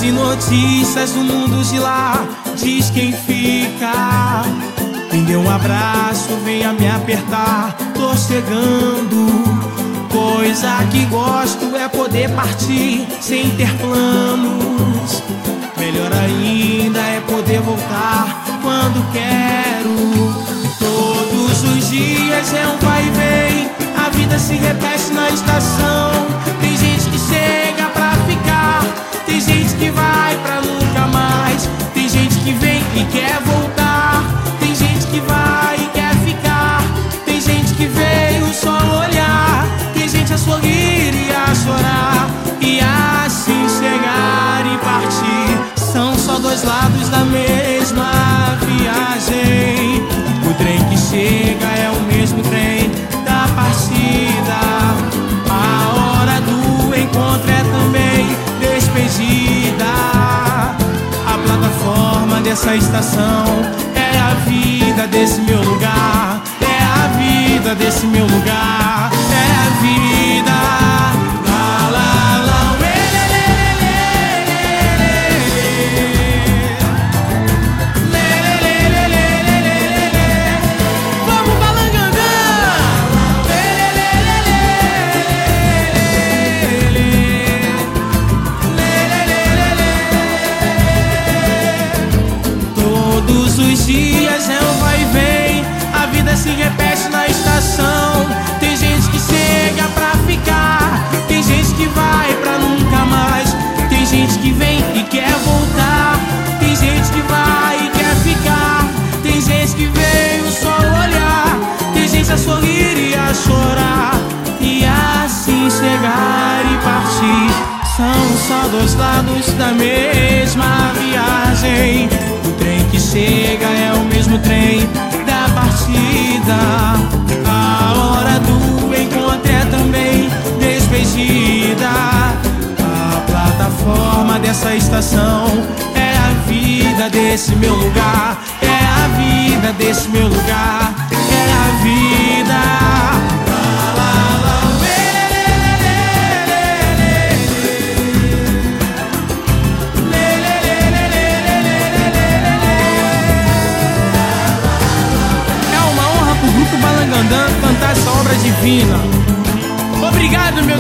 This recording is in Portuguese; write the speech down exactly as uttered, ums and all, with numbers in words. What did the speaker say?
e notícias do mundo de lá, diz quem fica. Quem deu um abraço, venha me apertar, tô chegando. Coisa que gosto é poder partir sem ter planos. Melhor ainda é poder voltar quando quero. Todos os dias é um vai e vem, a vida se repete na estação. Tem gente que chega pra ficar, tem gente que vai pra nunca mais. Tem gente que vem e quer voltar, tem gente que vai e quer ficar. Tem gente que veio só olhar, tem gente a sorrir e a chorar, e assim chegar e partir. São só dois lados da mesma viagem. O trem que chega é o mesmo trem da partida. A hora do encontro é também despedida. A plataforma dessa estação é a vida desse meu lugar. É a vida desse meu lugar. É a vida. Lá, lá, lá, uê, lê, lê, lê, lê, lê, lê, lê, lê, lê. Vamos, Balangandã! Lê, lê, lê, lê, lê, lê, lê. Todos os dias é um vai e vem, a vida se repete na estação. Tem gente que chega pra ficar, tem gente que vai pra nunca mais. Tem gente que vem e quer voltar, tem gente que vai e quer ficar. Tem gente que veio só olhar, tem gente a sorrir e a chorar, e assim chegar e partir. São só dois lados da mesma viagem. O trem que chega é o mesmo trem da partida. A hora do encontro é também despedida. A plataforma dessa estação é a vida desse meu lugar. É a vida desse meu lugar. É a vida. Cantar essa obra divina. Obrigado, meu